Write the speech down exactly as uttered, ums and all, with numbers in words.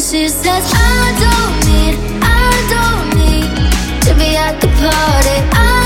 She says I don't need, I don't need to be at the party. I